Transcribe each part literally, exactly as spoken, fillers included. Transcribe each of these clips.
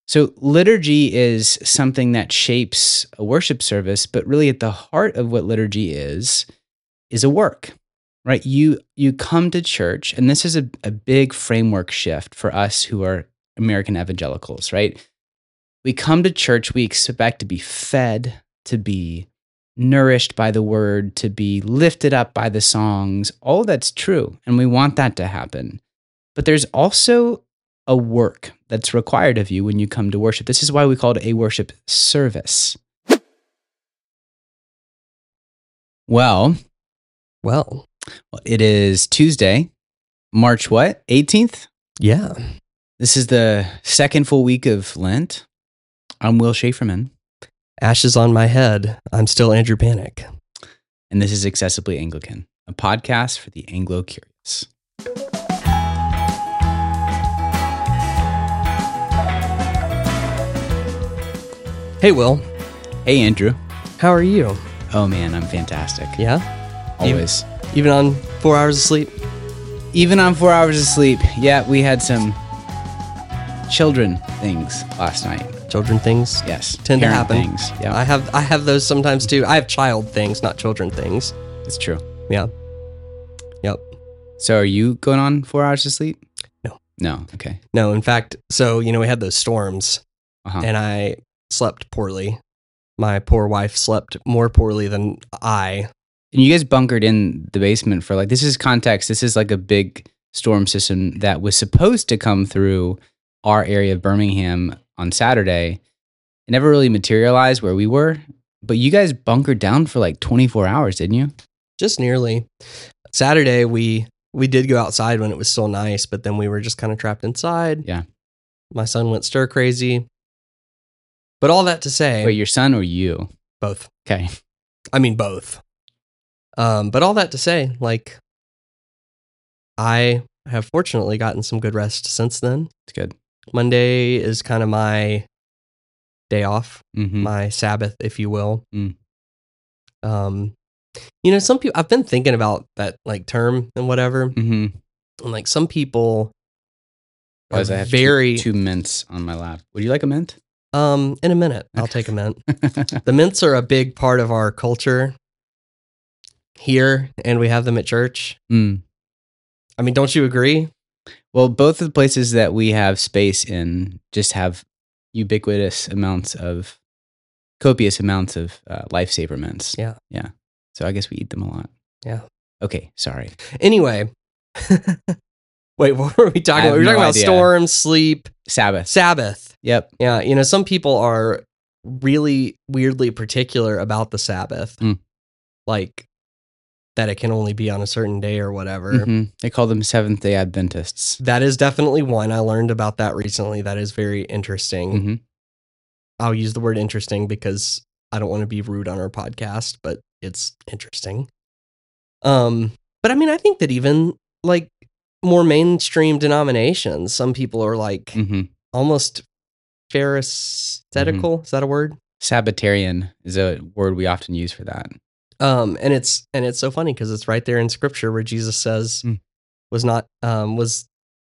So liturgy is something that shapes a worship service, but really at the heart of what liturgy is, is a work, right? You you come to church, and this is a, a big framework shift for us who are American evangelicals, right? We come to church, we expect to be fed, to be nourished by the word, to be lifted up by the songs. All that's true, and we want that to happen. But there's also a work that's required of you when you come to worship. This is why we call it a worship service. Well, Well, it is Tuesday, March what? eighteenth? yeah. This is the second full week of Lent. I'm Will Schaeferman, Ashes on my head. I'm still Andrew Panic. and this is Accessibly Anglican, a podcast for the Anglo-curious. Hey, Will. Hey, Andrew. How are you? Oh, man, I'm fantastic. Yeah? Always. Even, even on four hours of sleep? Even on four hours of sleep. Yeah, we had some children things last night. Children things? Yes. Tend to parent happen. Things. Yeah, I have I have those sometimes too. I have child things, not children things. it's true. Yeah. Yep. So are you going on four hours of sleep? No. No. Okay. No, in fact, so, you know, we had those storms Uh-huh. and I slept poorly. My poor wife slept more poorly than I. And you guys bunkered in the basement for like, this is context. This is like a big storm system that was supposed to come through our area of Birmingham on Saturday. It never really materialized where we were, but you guys bunkered down for like twenty-four hours, didn't you? Just nearly. Saturday, we we did go outside when it was still nice, but then we were just kind of trapped inside. Yeah. My son went stir crazy. But all that to say, Wait, your son or you? both. Okay. I mean, both. Um, but all that to say, like, I have fortunately gotten some good rest since then. It's good. Monday is kind of my day off, Mm-hmm. my Sabbath, if you will. Mm. Um, you know, some people, I've been thinking about that, like, term and whatever. Mm-hmm. And, like, some people are Guys, I have very, two, two mints on my lap. Would you like a mint? um, in a minute, I'll take a mint. The mints are a big part of our culture here, and we have them at church. mm. I mean, don't you agree? Well, both of the places that we have space in just have ubiquitous amounts of, copious amounts of uh, lifesaver mints. Yeah. Yeah. So I guess we eat them a lot. Yeah. Okay. Sorry. Anyway, wait, what were we talking I about? have We were no talking about idea. storm, sleep, Sabbath. Sabbath. Yep. Yeah, you know, some people are really weirdly particular about the Sabbath, Mm. like that it can only be on a certain day or whatever. Mhm. They call them Seventh Day Adventists. That is definitely one. I learned about that recently. That is very interesting. Mm-hmm. I'll use the word interesting because I don't want to be rude on our podcast, but it's interesting. Um, but I mean, I think that even like more mainstream denominations, some people are like Mm-hmm. almost pharisaical. Is that a word? Sabbatarian is a word we often use for that. Um, and it's and it's so funny because it's right there in Scripture where Jesus says, Mm. "Was not um was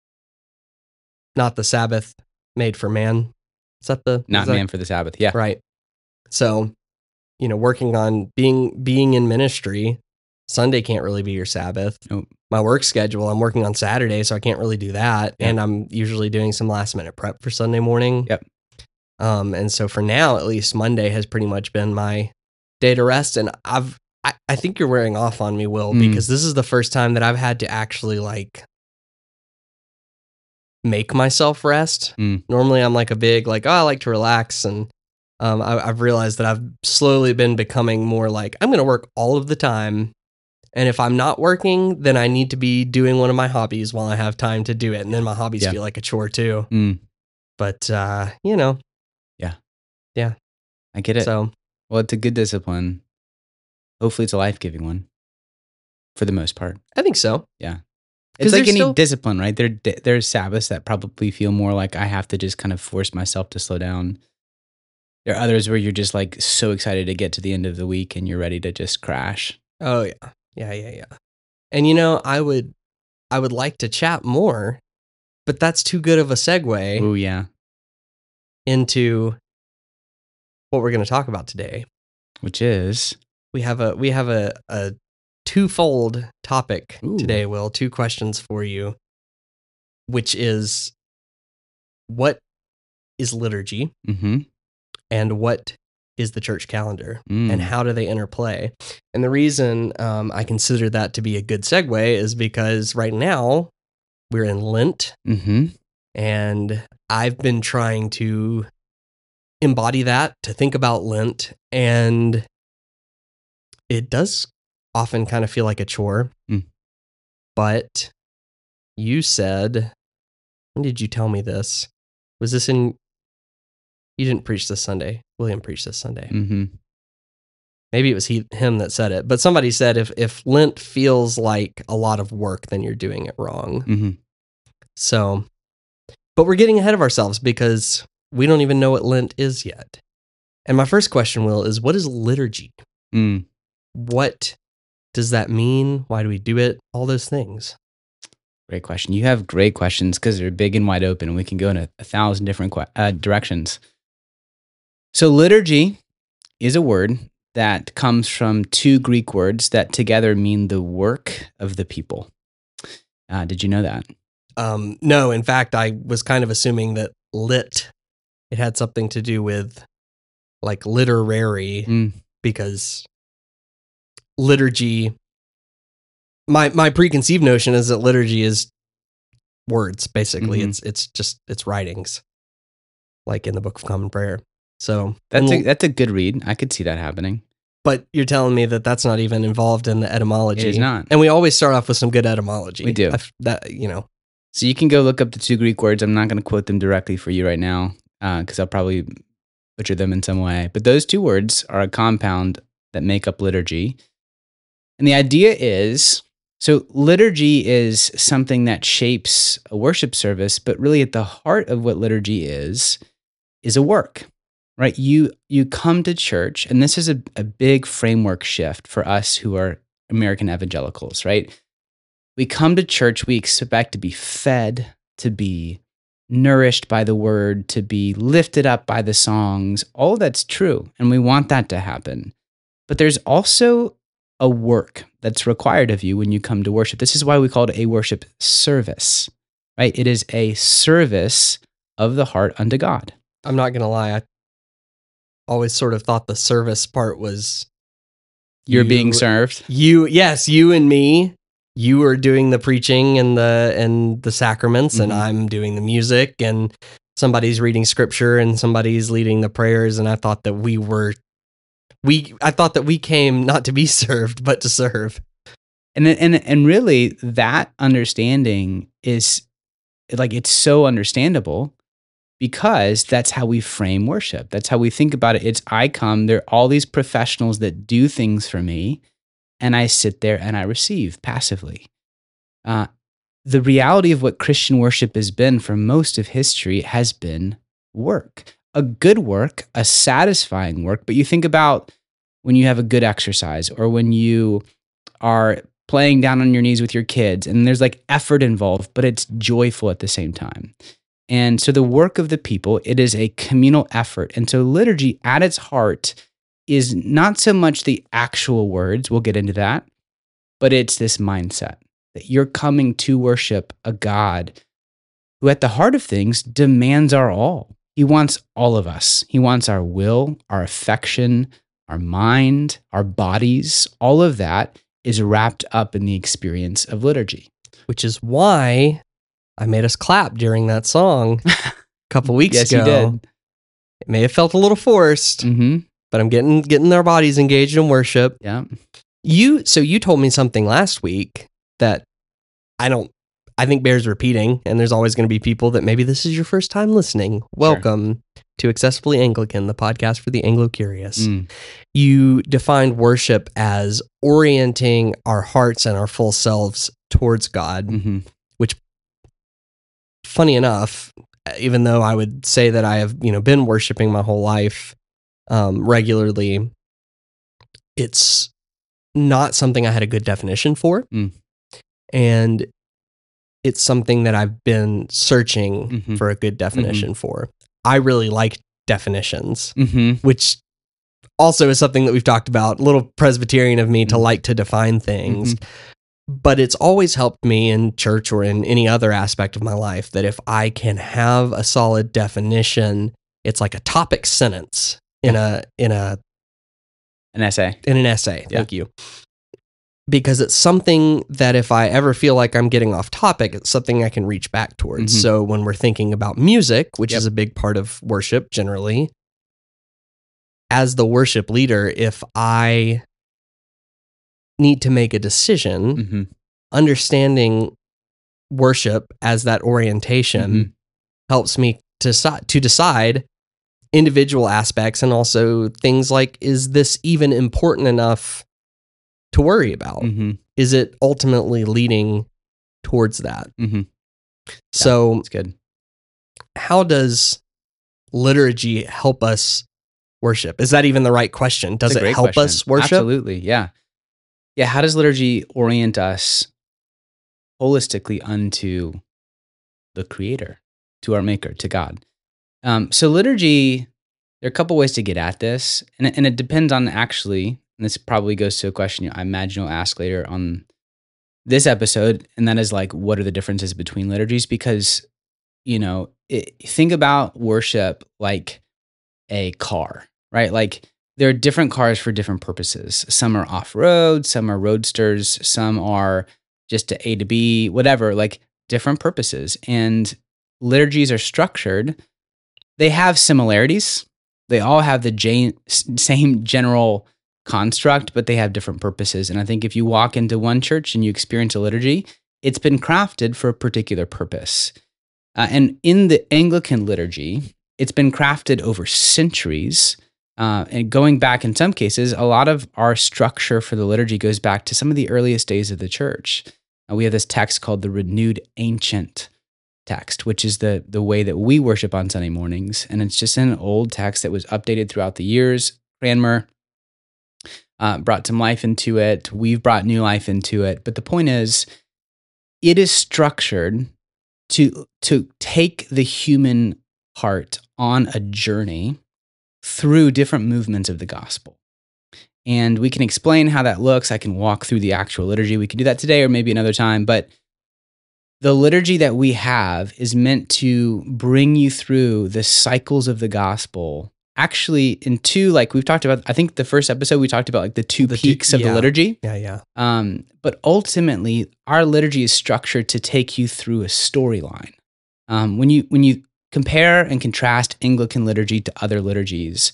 not the Sabbath made for man." Is that the Not is that- man for the Sabbath. Yeah. right? So, you know, working on being being in ministry, Sunday can't really be your Sabbath. Nope. My work schedule, I'm working on Saturday, so I can't really do that, Yeah. and I'm usually doing some last minute prep for Sunday morning. Yep. Um, and so for now, at least, Monday has pretty much been my day to rest, and I've I, I think you're wearing off on me, Will, Mm. because this is the first time that I've had to actually like make myself rest. Mm. Normally, I'm like a big like, oh, I like to relax, and um, I, I've realized that I've slowly been becoming more like I'm going to work all of the time, and if I'm not working, then I need to be doing one of my hobbies while I have time to do it, and then my hobbies Yeah. feel like a chore too. Mm. But uh, you know, I get it. so Well, it's a good discipline. Hopefully, it's a life-giving one for the most part. I think so. Yeah. 'Cause It's like there's any still- discipline, right? There, there's Sabbaths that probably feel more like I have to just kind of force myself to slow down. There are others where you're just like so excited to get to the end of the week and you're ready to just crash. Oh yeah, yeah, yeah, yeah. And you know, I would, I would like to chat more, but that's too good of a segue. Oh, yeah. into what we're going to talk about today. Which is We have a we have a, a twofold topic Ooh. today, Will. Two questions for you, which is what is liturgy mm-hmm. and what is the church calendar mm. and how do they interplay? And the reason um, I consider that to be a good segue is because right now we're in Lent, mm-hmm. and I've been trying to embody that, to think about Lent, and it does often kind of feel like a chore. Mm. But you said, when did you tell me this? Was this in, you didn't preach this Sunday. William preached this Sunday. Mm-hmm. Maybe it was he, him that said it, but somebody said if, if Lent feels like a lot of work, then you're doing it wrong. Mm-hmm. So, but we're getting ahead of ourselves because we don't even know what Lent is yet. And my first question, Will, is what is liturgy? Mm. What does that mean? Why do we do it? All those things. Great question. You have great questions because they're big and wide open, and we can go in a, a thousand different que- uh, directions. So liturgy is a word that comes from two Greek words that together mean the work of the people. Uh, did you know that? Um, no, in fact, I was kind of assuming that lit, it had something to do with like literary, Mm. because liturgy, my my preconceived notion is that liturgy is words, basically. Mhm. It's it's just, it's writings, like in the Book of Common Prayer. So That's and- a, that's a good read. I could see that happening. But you're telling me that that's not even involved in the etymology. It is not. And we always start off with some good etymology. We do. I've, that, you know. So you can go look up the two Greek words. I'm not going to quote them directly for you right now because I'll probably butcher them in some way. But those two words are a compound that make up liturgy. And the idea is, so liturgy is something that shapes a worship service, but really at the heart of what liturgy is, is a work, right? You you come to church, and this is a, a big framework shift for us who are American evangelicals, right? We come to church, we expect to be fed, to be nourished by the word, to be lifted up by the songs. All that's true, and we want that to happen. But there's also a work that's required of you when you come to worship. This is why we call it a worship service, right? It is a service of the heart unto God. I'm not going to lie. I always sort of thought the service part was You're you- being served. You, yes, you and me. You are doing the preaching and the and the sacraments, and Mhm. I'm doing the music, and somebody's reading scripture, and somebody's leading the prayers. And I thought that we were, we, I thought that we came not to be served, but to serve. And and and really, that understanding is like it's so understandable because that's how we frame worship. That's how we think about it. It's I come. There are all these professionals that do things for me, and I sit there and I receive passively. Uh, the reality of what Christian worship has been for most of history has been work, a good work, a satisfying work. But you think about when you have a good exercise or when you are playing down on your knees with your kids and there's like effort involved, but it's joyful at the same time. And so the work of the people, it is a communal effort. And so liturgy at its heart is not so much the actual words, we'll get into that, but it's this mindset that you're coming to worship a God who at the heart of things demands our all. He wants all of us. He wants our will, our affection, our mind, our bodies. All of that is wrapped up in the experience of liturgy. Which is why I made us clap during that song a couple weeks Yes, ago. you did. It may have felt a little forced, Mm-hmm. but I'm getting getting their bodies engaged in worship. Yeah. You so you told me something last week that I don't I think bears repeating, and there's always going to be people that maybe this is your first time listening. Welcome to Accessibly Anglican, the podcast for the Anglo-curious. Mm. You defined worship as orienting our hearts and our full selves towards God. Mm-hmm. Funny enough, even though I would say that I have, you know, been worshiping my whole life um, regularly, it's not something I had a good definition for. Mm. And it's something that I've been searching Mhm. for a good definition for. I really like definitions, Mm-hmm. which also is something that we've talked about. A little Presbyterian of me to Mhm. like to define things. Mhm. But it's always helped me in church or in any other aspect of my life that if I can have a solid definition, it's like a topic sentence in a in a An essay. in an essay. Yeah. Thank you. Because it's something that if I ever feel like I'm getting off topic, it's something I can reach back towards. Mhm. So when we're thinking about music, which Yep. is a big part of worship generally, as the worship leader, if I need to make a decision, Mm-hmm. understanding worship as that orientation Mhm. helps me to, si- to decide individual aspects and also things like, is this even important enough to worry about? Mm-hmm. Is it ultimately leading towards that? Mm-hmm. So That's good. how does liturgy help us worship? Is that even the right question? Does That's a it great help question. us worship? Absolutely. Yeah. Yeah. How does liturgy orient us holistically unto the Creator, to our Maker, to God? Um, so liturgy, there are a couple ways to get at this, and it, and it depends on actually. And this probably goes to a question I imagine you'll ask later on this episode, and that is like, what are the differences between liturgies? Because you know, it, think about worship like a car, right? Like there are different cars for different purposes. Some are off-road, some are roadsters, some are just to A to B, whatever, like different purposes. And liturgies are structured. They have similarities. They all have the jan- same general construct, but they have different purposes. And I think if you walk into one church and you experience a liturgy, it's been crafted for a particular purpose. Uh, and in the Anglican liturgy, it's been crafted over centuries. Uh, and going back in some cases, a lot of our structure for the liturgy goes back to some of the earliest days of the church. Uh, we have this text called the Renewed Ancient Text, which is the, the way that we worship on Sunday mornings. And it's just an old text that was updated throughout the years. Cranmer uh, brought some life into it. We've brought new life into it. But the point is, it is structured to to take the human heart on a journey through different movements of the gospel. And we can explain how that looks. I can walk through the actual liturgy. We can do that today or maybe another time. But the liturgy that we have is meant to bring you through the cycles of the gospel. Actually, in two, like we've talked about, I think the first episode we talked about like the two The two- peaks of yeah. the liturgy. Yeah, yeah. Um, but ultimately, our liturgy is structured to take you through a storyline. Um, when you when you compare and contrast Anglican liturgy to other liturgies,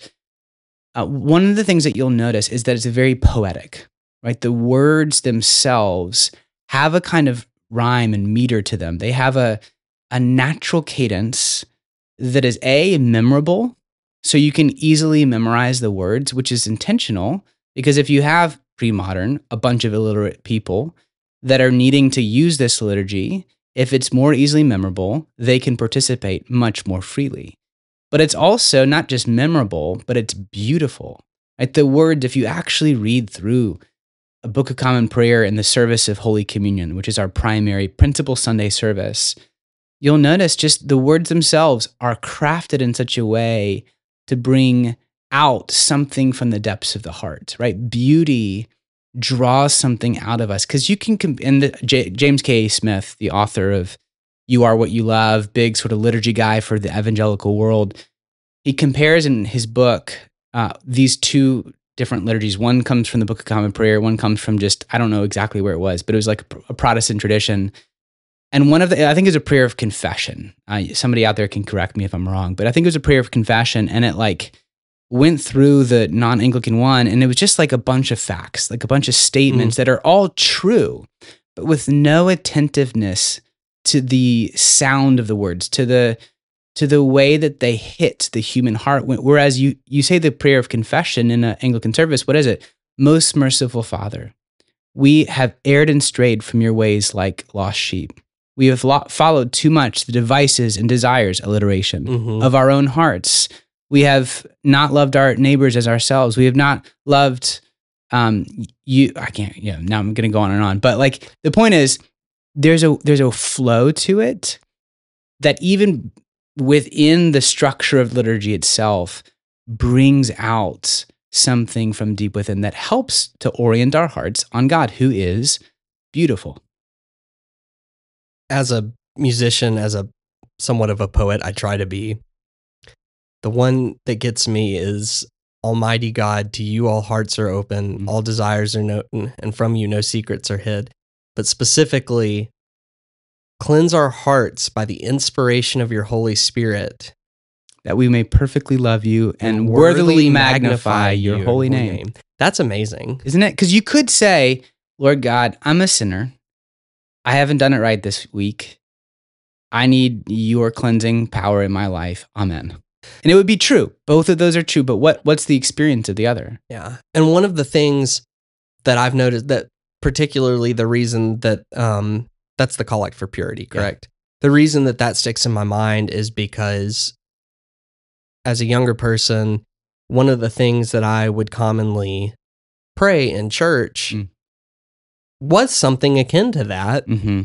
uh, one of the things that you'll notice is that it's very poetic, right? The words themselves have a kind of rhyme and meter to them. They have a a natural cadence that is a memorable, so you can easily memorize the words, which is intentional because if you have pre-modern, a bunch of illiterate people that are needing to use this liturgy, if it's more easily memorable, they can participate much more freely. But it's also not just memorable, but it's beautiful. Right? The words, if you actually read through a Book of Common Prayer in the service of Holy Communion, which is our primary principal Sunday service, you'll notice just the words themselves are crafted in such a way to bring out something from the depths of the heart, right? Beauty draws something out of us because you can, comp- and the, J- James K. Smith, the author of You Are What You Love, big sort of liturgy guy for the evangelical world, he compares in his book uh, these two different liturgies. One comes from the Book of Common Prayer, one comes from just, I don't know exactly where it was, but it was like a, a Protestant tradition. And one of the, I think it was a prayer of confession. Uh, somebody out there can correct me if I'm wrong, but I think it was a prayer of confession, and it like went through the non-Anglican one, and it was just like a bunch of facts, like a bunch of statements mm. that are all true, but with no attentiveness to the sound of the words, to the to the way that they hit the human heart. Whereas you you say the prayer of confession in an Anglican service, what is it? Most merciful Father, we have erred and strayed from your ways like lost sheep. We have lo- followed too much the devices and desires, alliteration, mm-hmm. of our own hearts. We have not loved our neighbors as ourselves. We have not loved um, you. I can't. Yeah. Now I'm going to go on and on. But like the point is, there's a there's a flow to it that even within the structure of liturgy itself brings out something from deep within that helps to orient our hearts on God, who is beautiful. As a musician, as a somewhat of a poet, I try to be. The one that gets me is Almighty God, to you all hearts are open, Mm. all desires are known, and from you no secrets are hid. But specifically, cleanse our hearts by the inspiration of your Holy Spirit, that we may perfectly love you and worthily magnify your holy name. That's amazing. Isn't it? Because you could say, Lord God, I'm a sinner. I haven't done it right this week. I need your cleansing power in my life. Amen. And it would be true. Both of those are true, but what what's the experience of the other? Yeah. And one of the things that I've noticed, that particularly the reason that um, that's the collect for purity, correct? Yeah. The reason that that sticks in my mind is because as a younger person, one of the things that I would commonly pray in church mm. was something akin to that. Mm-hmm.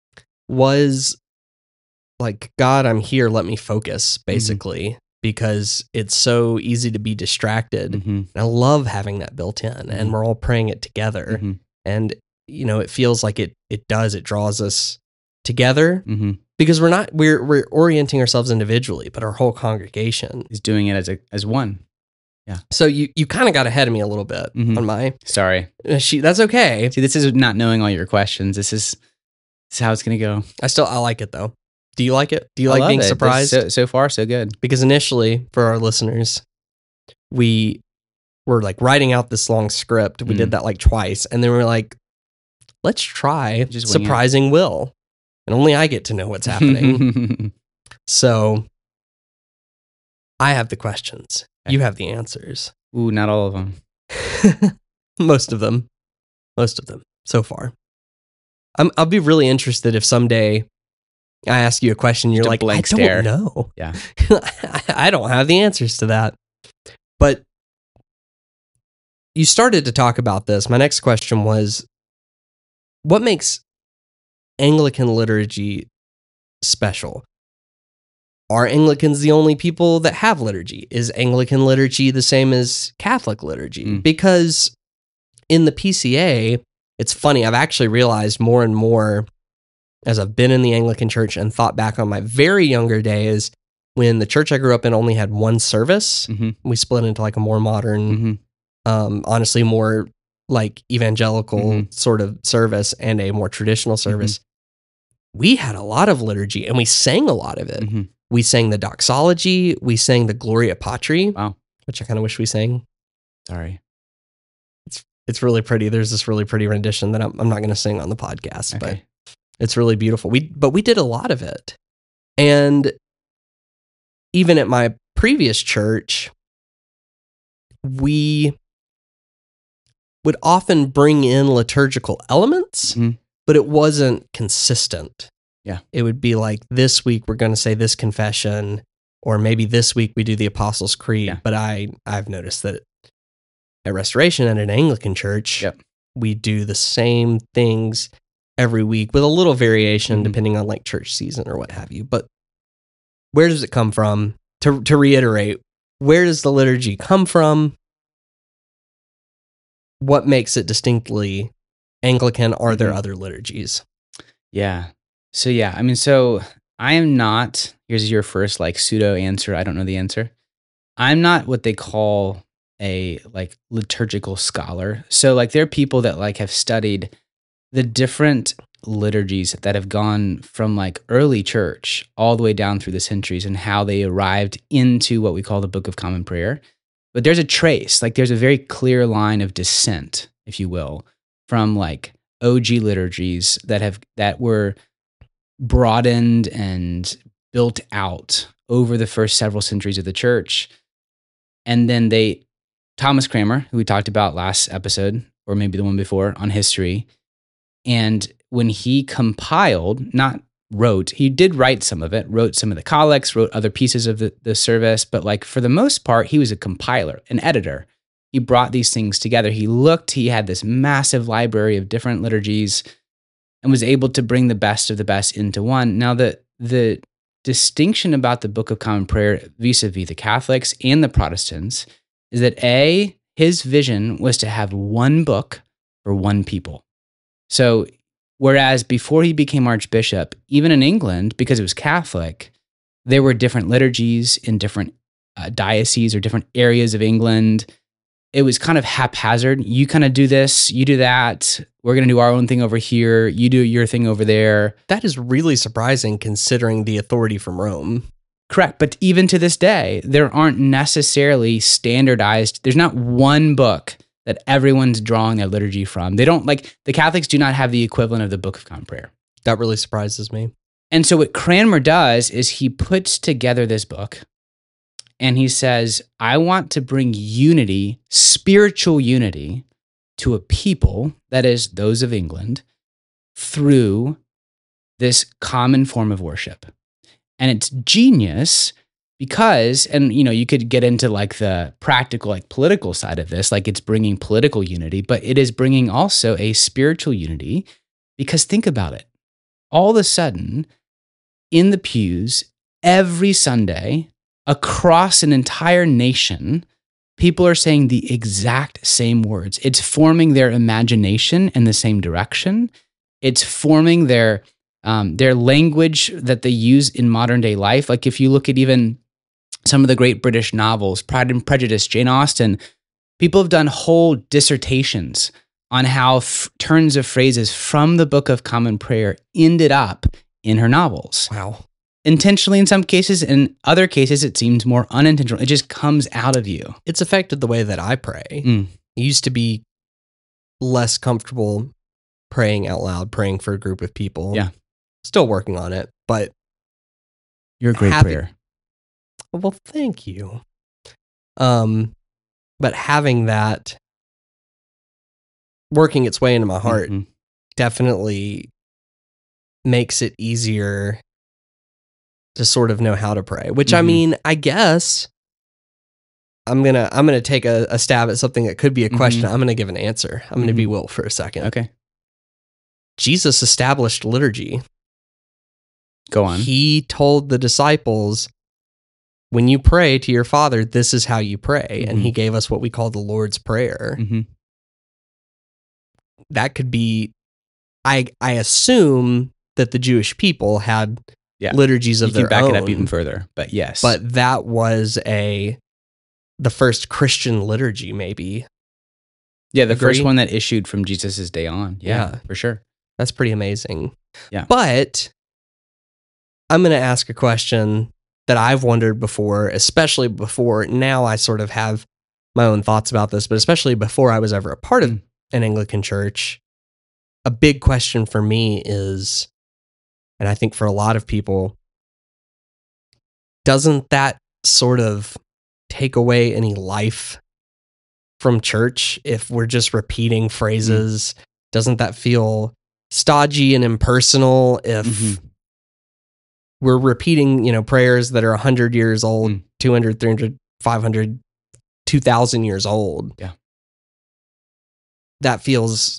Was like, God, I'm here, let me focus, basically, mm-hmm. because it's so easy to be distracted. Mm-hmm. And I love having that built in, mm-hmm. and we're all praying it together. Mm-hmm. And, you know, it feels like it it does, it draws us together. Mm-hmm. Because we're not we're we're orienting ourselves individually, but our whole congregation is doing it as a as one. Yeah. So you you kind of got ahead of me a little bit mm-hmm. on my sorry. She that's okay. See, this is not knowing all your questions. This is this is how it's gonna go. I still I like it though. Do you like it? Do you I like being it. surprised? So, so far, so good. Because initially, for our listeners, we were like writing out this long script. We mm. did that like twice, and then we were like, let's try Just surprising Will. And only I get to know what's happening. So I have the questions. Okay. You have the answers. Ooh, not all of them. Most of them. Most of them so far. I'm, I'll be really interested if someday I ask you a question, you're Just like, blank I stare. don't know. Yeah. I don't have the answers to that. But you started to talk about this. My next question was, what makes Anglican liturgy special? Are Anglicans the only people that have liturgy? Is Anglican liturgy the same as Catholic liturgy? Mm. Because in the P C A, it's funny, I've actually realized more and more as I've been in the Anglican church and thought back on my very younger days when the church I grew up in only had one service. Mm-hmm. We split into like a more modern, mm-hmm. um, honestly, more like evangelical mm-hmm. sort of service and a more traditional service. Mm-hmm. We had a lot of liturgy and we sang a lot of it. Mm-hmm. We sang the doxology. We sang the Gloria Patri, wow. which I kind of wish we sang. Sorry. It's it's really pretty. There's this really pretty rendition that I'm, I'm not going to sing on the podcast, okay. but it's really beautiful. We But we did a lot of it. And even at my previous church, we would often bring in liturgical elements, mm-hmm. but it wasn't consistent. Yeah. It would be like, this week we're going to say this confession, or maybe this week we do the Apostles' Creed. Yeah. But I, I've noticed that at Restoration and at an Anglican church, yep. we do the same things every week with a little variation mm-hmm. depending on like church season or what have you. But where does it come from? To, to reiterate, where does the liturgy come from? What makes it distinctly Anglican? Are there mm-hmm. other liturgies? Yeah. So yeah, I mean, so I am not, here's your first like pseudo answer. I don't know the answer. I'm not what they call a like liturgical scholar. So like there are people that like have studied the different liturgies that have gone from like early church all the way down through the centuries and how they arrived into what we call the Book of Common Prayer. But there's a trace, like there's a very clear line of descent, if you will, from like O G liturgies that have that were broadened and built out over the first several centuries of the church. And then they, Thomas Cranmer, who we talked about last episode, or maybe the one before, on history, and when he compiled, not wrote, he did write some of it, wrote some of the collects, wrote other pieces of the, the service, but like for the most part, he was a compiler, an editor. He brought these things together. He looked, he had this massive library of different liturgies and was able to bring the best of the best into one. Now, the the distinction about the Book of Common Prayer vis-a-vis the Catholics and the Protestants is that A, his vision was to have one book for one people. So whereas before he became Archbishop, even in England, because it was Catholic, there were different liturgies in different uh, dioceses or different areas of England. It was kind of haphazard. You kind of do this, you do that. We're going to do our own thing over here. You do your thing over there. That is really surprising considering the authority from Rome. Correct. But even to this day, there aren't necessarily standardized. There's not one book that everyone's drawing their liturgy from. They don't, like, the Catholics do not have the equivalent of the Book of Common Prayer. That really surprises me. And so what Cranmer does is he puts together this book and he says, I want to bring unity, spiritual unity, to a people, that is, those of England, through this common form of worship. And it's genius because, and you know, you could get into like the practical, like political side of this, like it's bringing political unity, but it is bringing also a spiritual unity, because think about it. All of a sudden, in the pews, every Sunday, across an entire nation, people are saying the exact same words. It's forming their imagination in the same direction. It's forming their um, their language that they use in modern day life. Like if you look at even some of the great British novels, Pride and Prejudice, Jane Austen, people have done whole dissertations on how f- turns of phrases from the Book of Common Prayer ended up in her novels. Wow. Intentionally in some cases, in other cases, it seems more unintentional. It just comes out of you. It's affected the way that I pray. Mm. I used to be less comfortable praying out loud, praying for a group of people. Yeah. Still working on it, but You're a great having, prayer. Well, thank you. Um, but having that working its way into my heart Mhm. definitely makes it easier to sort of know how to pray, which I Mhm. mean, I guess I'm going to, I'm going to take a, a stab at something that could be a question. Mhm. I'm going to give an answer. I'm going to Mhm. be Will for a second. Okay. Jesus established liturgy. Go on. He told the disciples, when you pray to your Father, this is how you pray. And Mhm. he gave us what we call the Lord's Prayer. hmm That could be, I I assume that the Jewish people had Yeah. liturgies of You their can back own. it up even further, but yes. But that was a the first Christian liturgy, maybe. yeah, the Agree? first one that issued from Jesus' day on. Yeah, Yeah. for sure. That's pretty amazing. Yeah. But I'm going to ask a question that I've wondered before, especially before now I sort of have my own thoughts about this, but especially before I was ever a part of Mm. an Anglican church. A big question for me is, and I think for a lot of people, doesn't that sort of take away any life from church if we're just repeating phrases? Doesn't that feel stodgy and impersonal if Mhm. we're repeating, you know, prayers that are one hundred years old, Mm. two hundred, three hundred, five hundred, two thousand years old? Yeah. That feels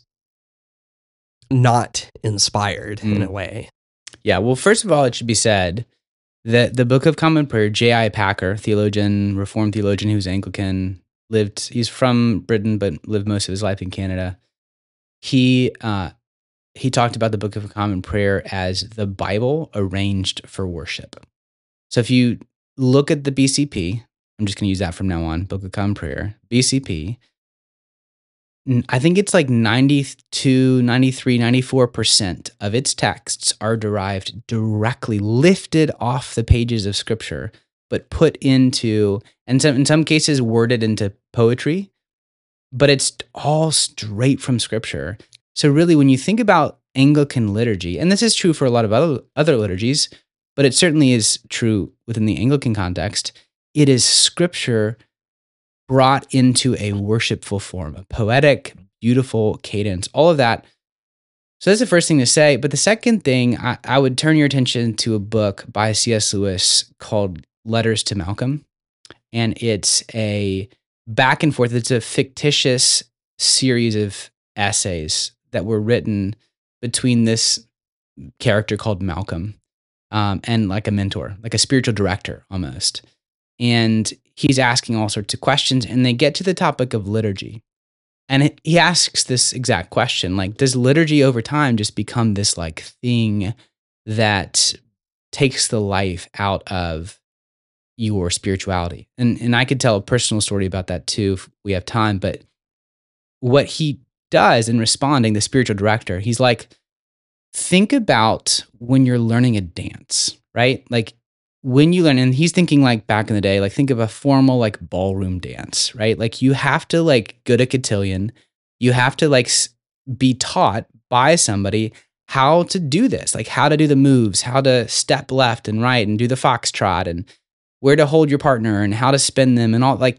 not inspired in Mm. a way. Yeah, well, first of all, it should be said that the Book of Common Prayer, J I Packer, theologian, Reformed theologian who's Anglican, lived, he's from Britain, but lived most of his life in Canada. He, uh, he talked about the Book of Common Prayer as the Bible arranged for worship. So if you look at the B C P, I'm just going to use that from now on, Book of Common Prayer, B C P, n- I think it's like ninety-two, ninety-three, ninety-four percent of its texts are derived directly, lifted off the pages of Scripture, but put into, and some, in some cases worded into poetry, but it's all straight from Scripture. So really, when you think about Anglican liturgy, and this is true for a lot of other, other liturgies, but it certainly is true within the Anglican context, it is Scripture brought into a worshipful form, a poetic, beautiful cadence, all of that. So that's the first thing to say. But the second thing, I, I would turn your attention to a book by C S Lewis called Letters to Malcolm. And it's a back and forth, it's a fictitious series of essays that were written between this character called Malcolm. um, and like a mentor, like a spiritual director almost. And he's asking all sorts of questions, and they get to the topic of liturgy. And it, he asks this exact question, like, does liturgy over time just become this like thing that takes the life out of your spirituality? And and I could tell a personal story about that too if we have time. But what he does in responding, the spiritual director, he's like, think about when you're learning a dance, right? Like when you learn, and he's thinking like back in the day, like think of a formal like ballroom dance, right? Like you have to like go to cotillion, you have to like be taught by somebody how to do this, like how to do the moves, how to step left and right and do the foxtrot and where to hold your partner and how to spin them and all like,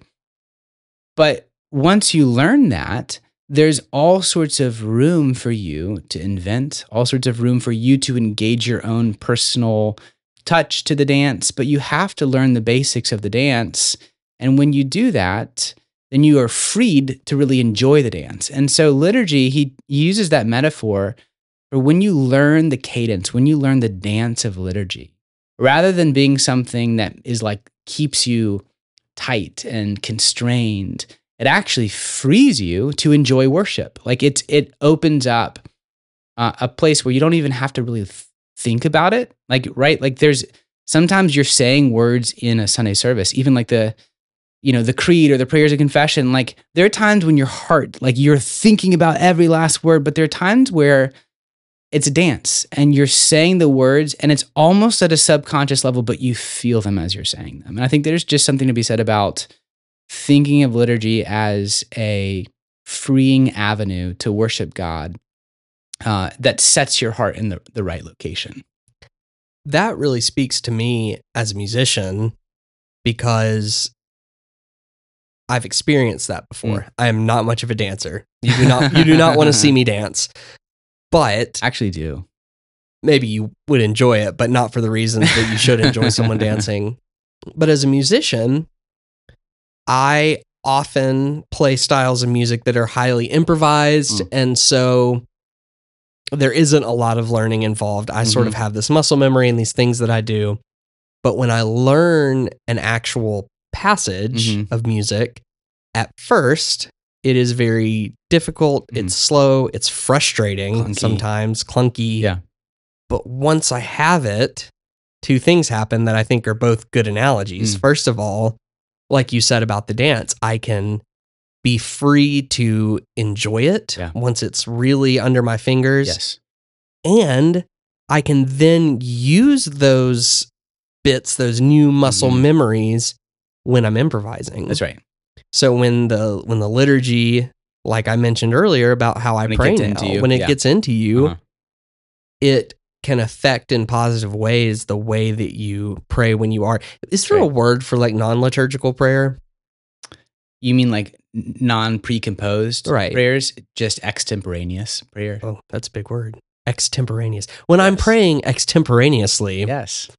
but once you learn that, there's all sorts of room for you to invent, all sorts of room for you to engage your own personal touch to the dance, but you have to learn the basics of the dance. And when you do that, then you are freed to really enjoy the dance. And so liturgy, he uses that metaphor for when you learn the cadence, when you learn the dance of liturgy, rather than being something that is like keeps you tight and constrained, it actually frees you to enjoy worship. Like it's it opens up uh, a place where you don't even have to really th- think about it. Like right, like there's sometimes you're saying words in a Sunday service, even like the you know the creed or the prayers of confession. Like there are times when your heart, like you're thinking about every last word, but there are times where it's a dance and you're saying the words and it's almost at a subconscious level, but you feel them as you're saying them. And I think there's just something to be said about thinking of liturgy as a freeing avenue to worship God uh, that sets your heart in the, the right location. That really speaks to me as a musician because I've experienced that before. Mm. I am not much of a dancer. You do not you do not want to see me dance. But actually do. Maybe you would enjoy it, but not for the reasons that you should enjoy someone dancing. But as a musician, I often play styles of music that are highly improvised, mm. and so there isn't a lot of learning involved. I mm-hmm. sort of have this muscle memory and these things that I do. But when I learn an actual passage mm-hmm. of music, at first, it is very difficult. Mm. It's slow. It's frustrating clunky. Sometimes, clunky. Yeah. But once I have it, two things happen that I think are both good analogies. Mm. First of all, like you said about the dance, I can be free to enjoy it yeah. once it's really under my fingers. Yes. And I can then use those bits, those new muscle mm-hmm. memories when I'm improvising. That's right. So when the when the liturgy, like I mentioned earlier about how I when pray it now, into you. when it yeah. gets into you, uh-huh. it can affect in positive ways the way that you pray when you are. Is there right. a word for like non-liturgical prayer? You mean like non-precomposed right. prayers? Just extemporaneous prayer? Oh, that's a big word. Extemporaneous. When yes. I'm praying extemporaneously, yes.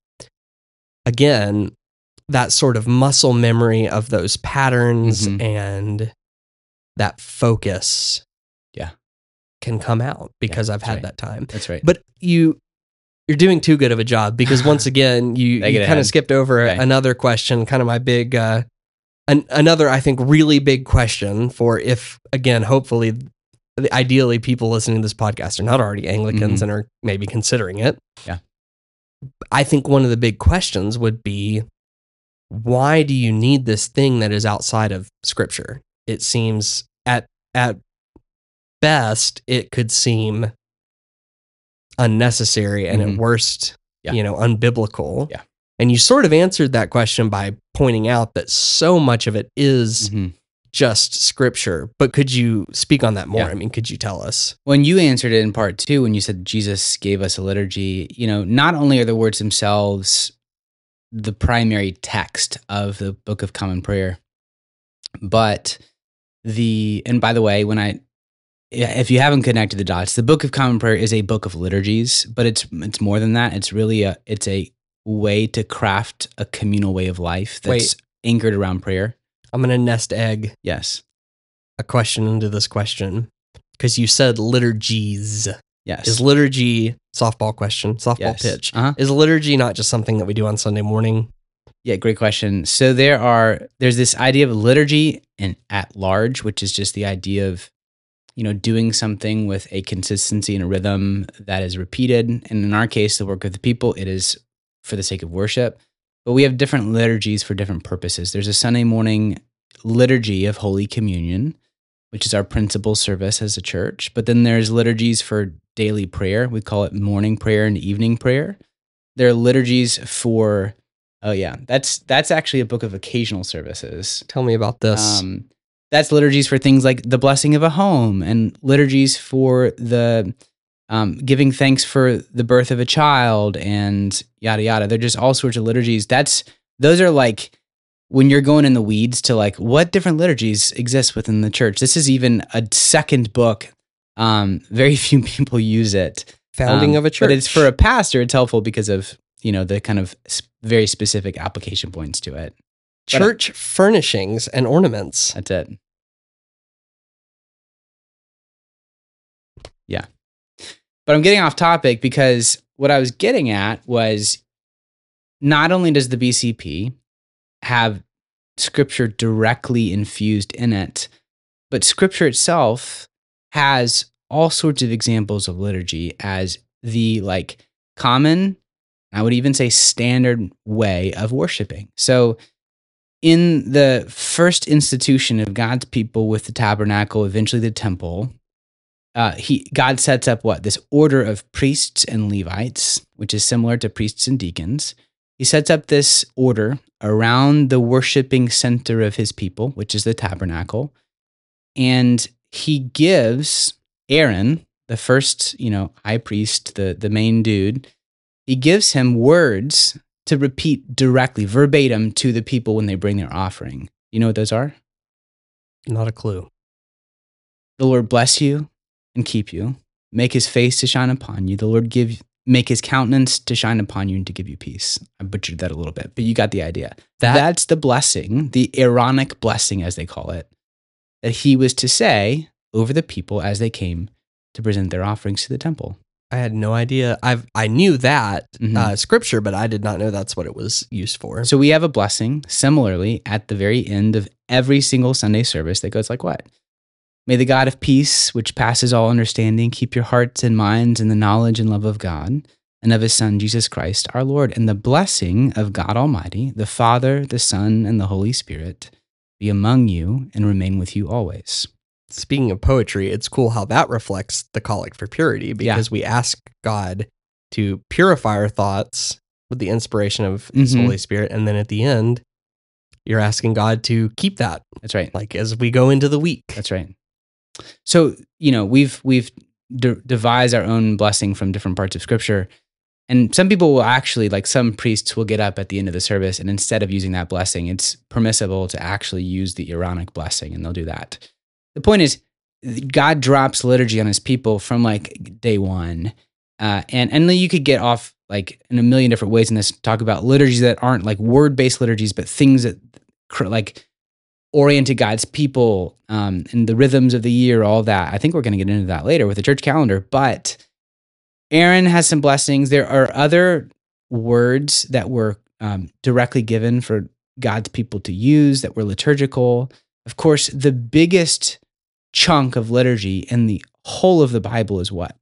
again, that sort of muscle memory of those patterns mm-hmm. and that focus yeah. can come out because yeah, I've had right. that time. That's right. But you, you're doing too good of a job because once again, you, you kind of skipped over okay. another question, kind of my big, uh, an, another, I think, really big question for if, again, hopefully, ideally people listening to this podcast are not already Anglicans mm-hmm. and are maybe considering it. Yeah. I think one of the big questions would be, why do you need this thing that is outside of Scripture? It seems at at best it could seem unnecessary and mm-hmm. at worst, yeah. you know, unbiblical. Yeah. And you sort of answered that question by pointing out that so much of it is mm-hmm. just Scripture. But could you speak on that more? Yeah. I mean, could you tell us? When you answered it in part two, when you said Jesus gave us a liturgy, you know, not only are the words themselves the primary text of the Book of Common Prayer, but the, and by the way, when I, if you haven't connected the dots, the Book of Common Prayer is a book of liturgies, but it's it's more than that. It's really a, it's a way to craft a communal way of life that's Wait. anchored around prayer. I'm going to nest egg Yes. a question into this question because you said liturgies. Yes. Is liturgy softball question, softball Yes. pitch. Uh-huh. Is liturgy not just something that we do on Sunday morning? Yeah, great question. So there are there's this idea of liturgy and at large, which is just the idea of, you know, doing something with a consistency and a rhythm that is repeated. And in our case, the work of the people, it is for the sake of worship. But we have different liturgies for different purposes. There's a Sunday morning liturgy of Holy Communion, which is our principal service as a church. But then there's liturgies for daily prayer. We call it morning prayer and evening prayer. There are liturgies for, oh yeah, that's that's actually a book of occasional services. Tell me about this. Um, that's liturgies for things like the blessing of a home, and liturgies for the um, giving thanks for the birth of a child, and yada yada. They're just all sorts of liturgies. That's those are like when you're going in the weeds to like what different liturgies exist within the church. This is even a second book. Um, very few people use it. Founding um, of a church. But it's for a pastor. It's helpful because of, you know, the kind of very specific application points to it. Church furnishings and ornaments. That's it. Yeah. But I'm getting off topic because what I was getting at was not only does the B C P have scripture directly infused in it, but scripture itself has all sorts of examples of liturgy as the like common, I would even say standard way of worshiping. So in the first institution of God's people with the tabernacle, eventually the temple, uh, he God sets up what? This order of priests and Levites, which is similar to priests and deacons. He sets up this order around the worshiping center of his people, which is the tabernacle. And he gives Aaron, the first, you know, high priest, the, the main dude, he gives him words to repeat directly, verbatim, to the people when they bring their offering. You know what those are? Not a clue. The Lord bless you and keep you, make his face to shine upon you. The Lord give make his countenance to shine upon you and to give you peace. I butchered that a little bit, but you got the idea. That, That's the blessing, the Aaronic blessing, as they call it, that he was to say over the people as they came to present their offerings to the temple. I had no idea. I've I knew that Mhm. uh, scripture, but I did not know that's what it was used for. So we have a blessing similarly at the very end of every single Sunday service that goes like what? May the God of peace, which passes all understanding, keep your hearts and minds in the knowledge and love of God and of his Son, Jesus Christ, our Lord. And the blessing of God Almighty, the Father, the Son, and the Holy Spirit be among you and remain with you always. Speaking of poetry, it's cool how that reflects the collect for purity, because we ask God to purify our thoughts with the inspiration of his Mhm. Holy Spirit. And then at the end, you're asking God to keep that, That's right. like as we go into the week. That's right. So, you know, we've we've de- devised our own blessing from different parts of Scripture. And some people will actually, like some priests will get up at the end of the service, and instead of using that blessing, it's permissible to actually use the Aaronic blessing, and they'll do that. The point is, God drops liturgy on his people from like day one. Uh, and, and then you could get off like in a million different ways in this, talk about liturgies that aren't like word-based liturgies, but things that cr- like oriented God's people um, and the rhythms of the year, all that. I think we're going to get into that later with the church calendar, but Aaron has some blessings. There are other words that were um, directly given for God's people to use that were liturgical. Of course, the biggest chunk of liturgy in the whole of the Bible is what?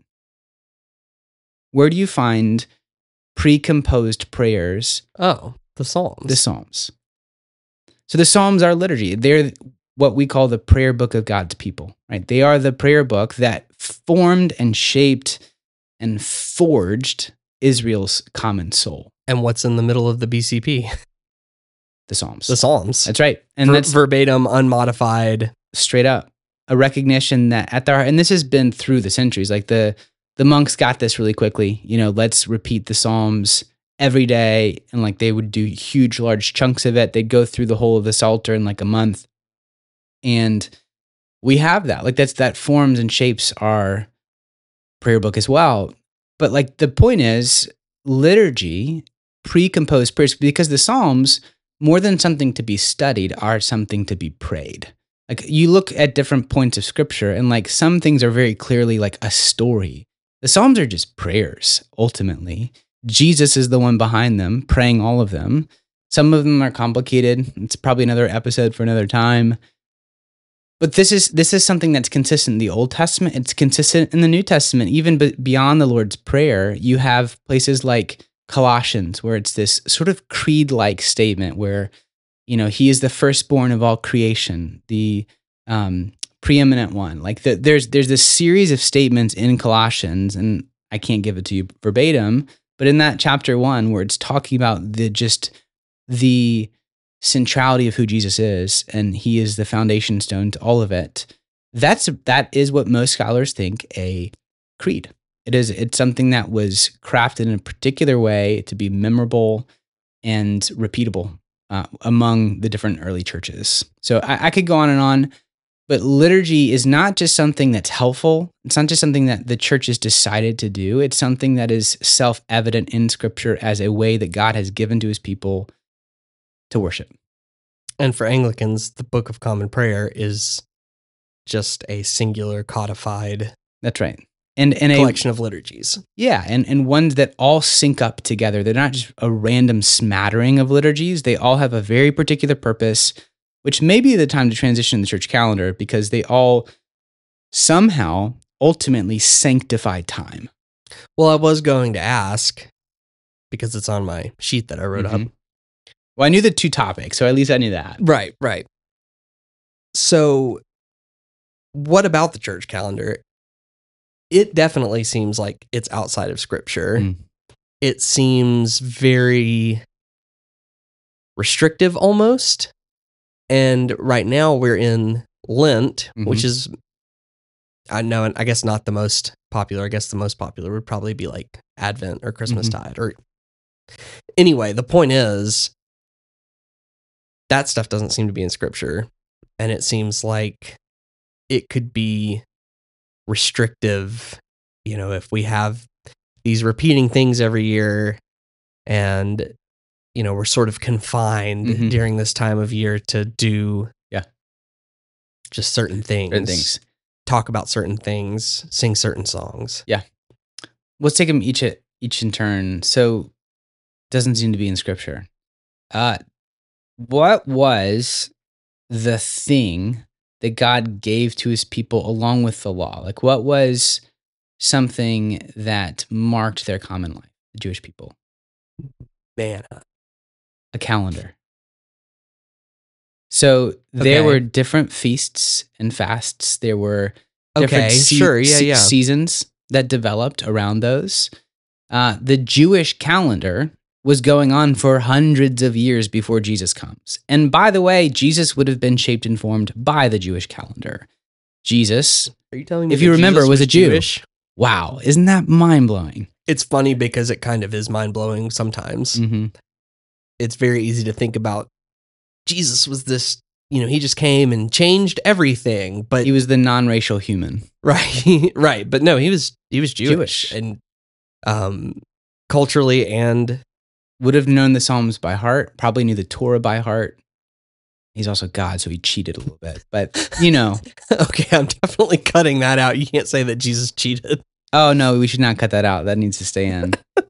Where do you find pre-composed prayers? Oh, the Psalms. The Psalms. So the Psalms are liturgy. They're what we call the prayer book of God's people, right? They are the prayer book that formed and shaped and forged Israel's common soul. And what's in the middle of the B C P? The Psalms. The Psalms. That's right. And Ver- that's verbatim, unmodified. straight up a recognition that at their heart, and this has been through the centuries, like the the monks got this really quickly, you know, let's repeat the Psalms every day. And like they would do huge, large chunks of it. They'd go through the whole of the Psalter in like a month. And we have that, like that's, that forms and shapes our prayer book as well. But like the point is liturgy, pre-composed prayers, because the Psalms, more than something to be studied, are something to be prayed. Like you look at different points of scripture and like some things are very clearly like a story The Psalms are just prayers, ultimately. Jesus is the one behind them, praying all of them. Some of them are complicated. It's probably another episode for another time. But this is this is something that's consistent in the Old Testament. It's consistent in the New Testament. Even b- beyond the Lord's Prayer, you have places like Colossians, where it's this sort of creed-like statement where, you know, he is the firstborn of all creation, the um, preeminent one. Like the, there's there's this series of statements in Colossians, and I can't give it to you verbatim, but in that chapter one, where it's talking about the just the centrality of who Jesus is, and he is the foundation stone to all of it. That's that is what most scholars think a creed. It is it's something that was crafted in a particular way to be memorable and repeatable uh, among the different early churches. So I, I could go on and on, but liturgy is not just something that's helpful. It's not just something that the church has decided to do. It's something that is self-evident in Scripture as a way that God has given to his people to worship. And for Anglicans, the Book of Common Prayer is just a singular codified That's right. And and collection a, of liturgies. Yeah, and, and ones that all sync up together. They're not just a random smattering of liturgies. They all have a very particular purpose, which may be the time to transition in the church calendar, because they all somehow ultimately sanctify time. Well, I was going to ask, because it's on my sheet that I wrote Mhm. up. Well, I knew the two topics, so at least I knew that. Right, right. So, what about the church calendar? It definitely seems like it's outside of Scripture. Mm. It seems very restrictive almost. And right now we're in Lent, Mhm. which is, I know, I guess not the most popular. I guess the most popular would probably be like Advent or Christmastide. Or anyway, the point is, that stuff doesn't seem to be in Scripture. And it seems like it could be restrictive, you know, if we have these repeating things every year and, you know, we're sort of confined Mhm. during this time of year to do Yeah. just certain things, Certain things. talk about certain things, sing certain songs. Let's take them each at, each in turn. So, doesn't seem to be in Scripture. Uh, what was the thing that God gave to his people along with the law? Like, what was something that marked their common life, the Jewish people? Manna. A calendar. So there Okay. were different feasts and fasts. There were different Okay, se- sure, yeah, se- yeah. seasons that developed around those. Uh, the Jewish calendar was going on for hundreds of years before Jesus comes. And by the way, Jesus would have been shaped and formed by the Jewish calendar. Jesus, Are you telling me if you that remember, Jesus was a Jew. Jewish? Wow, isn't that mind-blowing? It's funny because it kind of is mind-blowing sometimes. Mm-hmm. It's very easy to think about Jesus was this, you know, he just came and changed everything, but He was the non-racial human. right, right, but no, he was he was Jewish, Jewish. and um culturally and Would have known the Psalms by heart, probably knew the Torah by heart. He's also God, so he cheated a little bit. But, you know. okay, I'm definitely cutting that out. You can't say that Jesus cheated. Oh, no, we should not cut that out. That needs to stay in.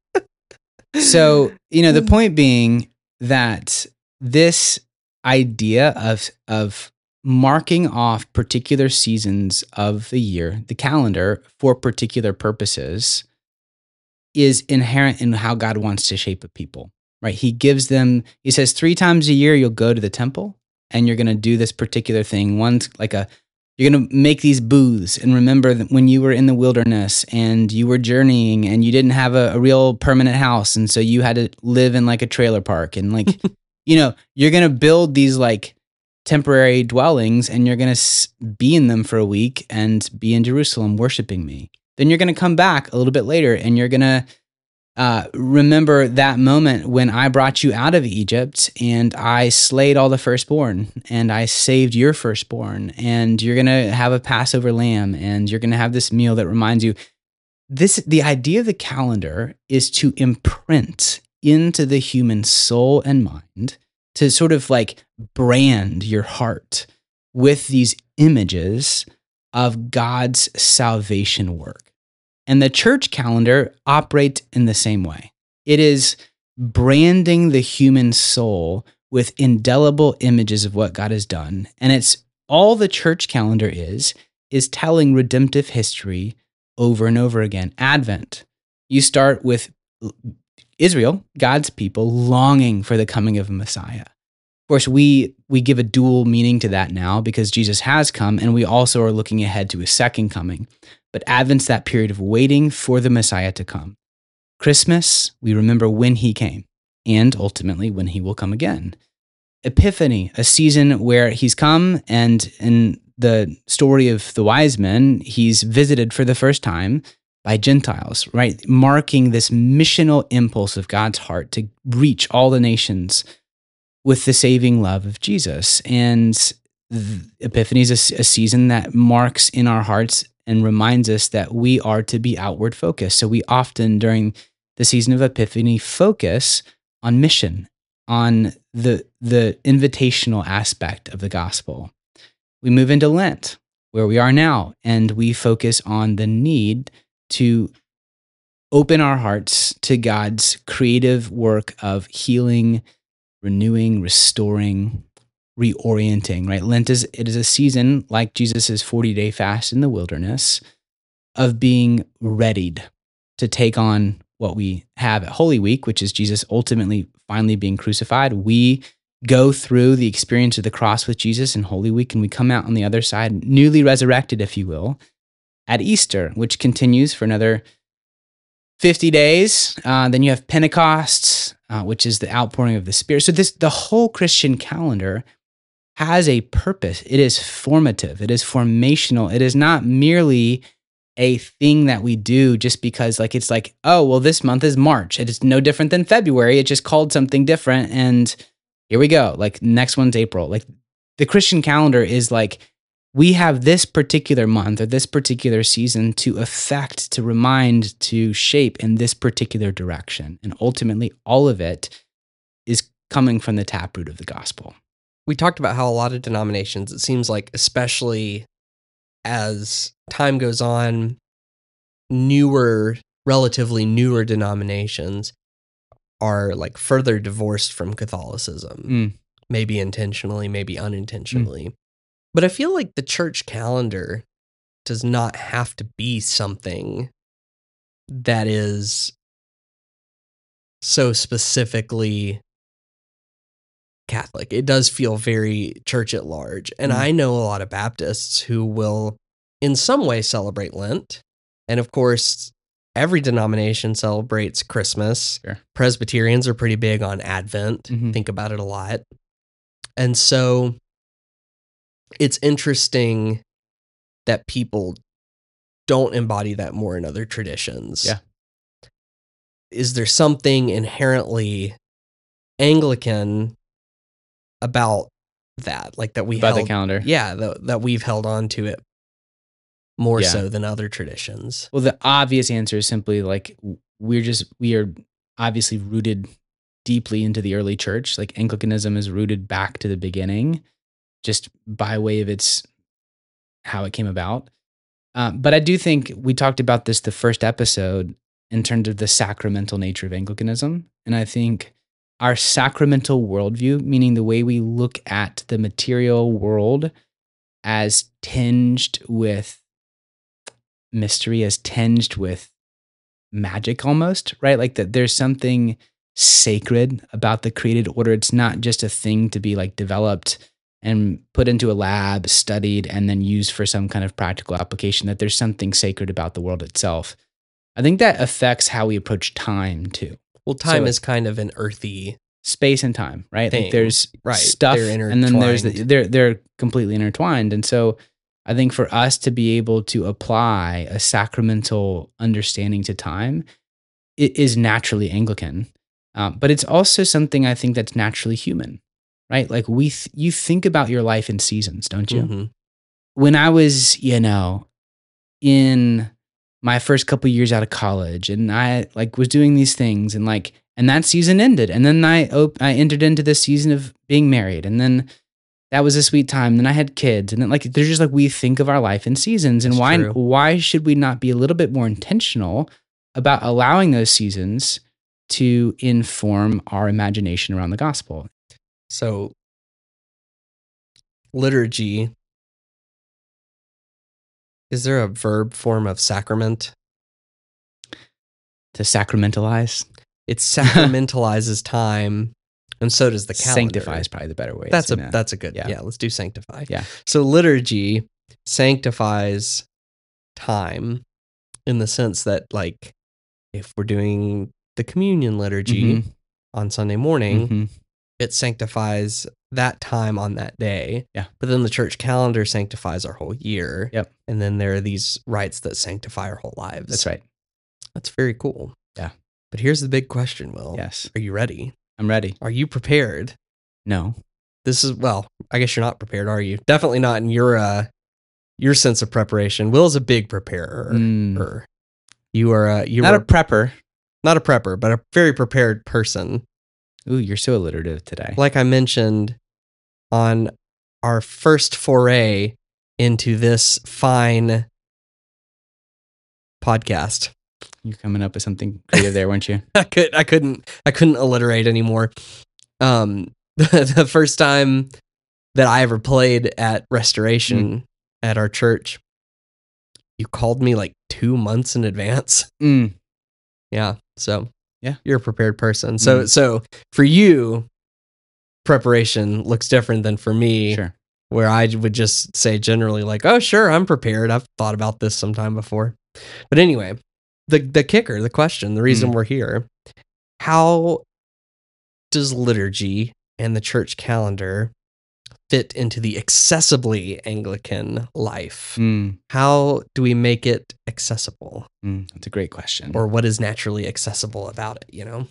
So, you know, the point being that this idea of of marking off particular seasons of the year, the calendar, for particular purposes, is inherent in how God wants to shape a people, right? He gives them, he says, three times a year you'll go to the temple and you're going to do this particular thing. One's like a, you're going to make these booths and remember that when you were in the wilderness and you were journeying and you didn't have a, a real permanent house. And so you had to live in like a trailer park and like, you know, you're going to build these like temporary dwellings and you're going to be in them for a week and be in Jerusalem worshiping me. Then you're going to come back a little bit later and you're going to uh, remember that moment when I brought you out of Egypt and I slayed all the firstborn and I saved your firstborn, and you're going to have a Passover lamb and you're going to have this meal that reminds you. This, the idea of the calendar is to imprint into the human soul and mind, to sort of like brand your heart with these images of God's salvation work. And the church calendar operates in the same way. It is branding the human soul with indelible images of what God has done. And it's all the church calendar is, is telling redemptive history over and over again. Advent. You start with Israel, God's people, longing for the coming of a Messiah. Of course, we we give a dual meaning to that now because Jesus has come, and we also are looking ahead to his second coming. But Advent's that period of waiting for the Messiah to come. Christmas, we remember when he came, and ultimately when he will come again. Epiphany, a season where he's come, and in the story of the wise men, he's visited for the first time by Gentiles, right? Marking this missional impulse of God's heart to reach all the nations with the saving love of Jesus. And Epiphany is a, a season that marks in our hearts and reminds us that we are to be outward focused. So we often, during the season of Epiphany, focus on mission, on the, the invitational aspect of the gospel. We move into Lent, where we are now, and we focus on the need to open our hearts to God's creative work of healing, renewing, restoring, reorienting, right? Lent is, it is a season, like Jesus' forty-day fast in the wilderness, of being readied to take on what we have at Holy Week, which is Jesus ultimately finally being crucified. We go through the experience of the cross with Jesus in Holy Week, and we come out on the other side, newly resurrected, if you will, at Easter, which continues for another fifty days. Uh, then you have Pentecost, uh, which is the outpouring of the Spirit. So this, the whole Christian calendar has a purpose. It is formative. It is formational. It is not merely a thing that we do just because, like, it's like, oh, well, this month is March. It is no different than February. It just called something different, and here we go. Like, next one's April. Like, the Christian calendar is like, we have this particular month or this particular season to affect, to remind, to shape in this particular direction. And ultimately, all of it is coming from the taproot of the gospel. We talked about how a lot of denominations, it seems like, especially as time goes on, newer, relatively newer denominations are like further divorced from Catholicism, Mm. maybe intentionally, maybe unintentionally. Mm. But I feel like the church calendar does not have to be something that is so specifically Catholic. It does feel very church at large. And mm. I know a lot of Baptists who will in some way celebrate Lent. And of course, every denomination celebrates Christmas. Sure. Presbyterians are pretty big on Advent. Mm-hmm. Think about it a lot. And so it's interesting that people don't embody that more in other traditions. Yeah. Is there something inherently Anglican about that? Like that we about held, the calendar? Yeah, that, that we've held on to it more yeah. so than other traditions. Well, the obvious answer is simply like we're just, we are obviously rooted deeply into the early church. Like Anglicanism is rooted back to the beginning, just by way of its, how it came about. Uh, but I do think we talked about this the first episode in terms of the sacramental nature of Anglicanism. And I think our sacramental worldview, meaning the way we look at the material world as tinged with mystery, as tinged with magic almost, right? Like that there's something sacred about the created order. It's not just a thing to be like developed and put into a lab, studied, and then used for some kind of practical application, that there's something sacred about the world itself. I think that affects how we approach time too. Well, time so is kind of an earthy space and time, right? thing. Like there's right. stuff, and then there's the, they're they're completely intertwined. And so I think for us to be able to apply a sacramental understanding to time, it is naturally Anglican, um, but it's also something I think that's naturally human, right? Like we, th- you think about your life in seasons, don't you? Mm-hmm. When I was, you know, in my first couple years out of college, and I like was doing these things, and like, and that season ended, and then I op- I entered into this season of being married, and then that was a sweet time. Then I had kids, and then like there's just like we think of our life in seasons, and That's why true. why should we not be a little bit more intentional about allowing those seasons to inform our imagination around the gospel? So, liturgy, is there a verb form of sacrament? To sacramentalize, It sacramentalizes time, and so does the calendar. sanctify is probably the better way. of That's a saying that. that's a good yeah. Yeah. Let's do sanctify. Yeah. So liturgy sanctifies time in the sense that, like, if we're doing the communion liturgy Mhm. on Sunday morning, Mhm. it sanctifies that time on that day. Yeah. But then the church calendar sanctifies our whole year. Yep. And then there are these rites that sanctify our whole lives. That's right. That's very cool. Yeah. But here's the big question, Will. Yes, Are you ready? I'm ready. Are you prepared? No. This is, well, I guess you're not prepared, are you? Definitely not in your uh your sense of preparation. Will's a big preparer. Mm. You are a, you Not are a prepper. not a prepper, but a very prepared person. Ooh, you're so alliterative today. Like I mentioned on our first foray into this fine podcast. You're coming up with something creative there, weren't you? I could I couldn't I couldn't alliterate anymore. Um the, the first time that I ever played at Restoration at our church, you called me like two months in advance. Mm. Yeah. So Yeah. you're a prepared person. So Mm. so for you, preparation looks different than for me, Sure. where I would just say generally like, oh sure, I'm prepared. I've thought about this sometime before. But anyway, the the kicker, the question, the reason Mm. we're here, how does liturgy and the church calendar fit into the accessibly Anglican life? Mm. How do we make it accessible? Mm. That's a great question. Or what is naturally accessible about it, you know?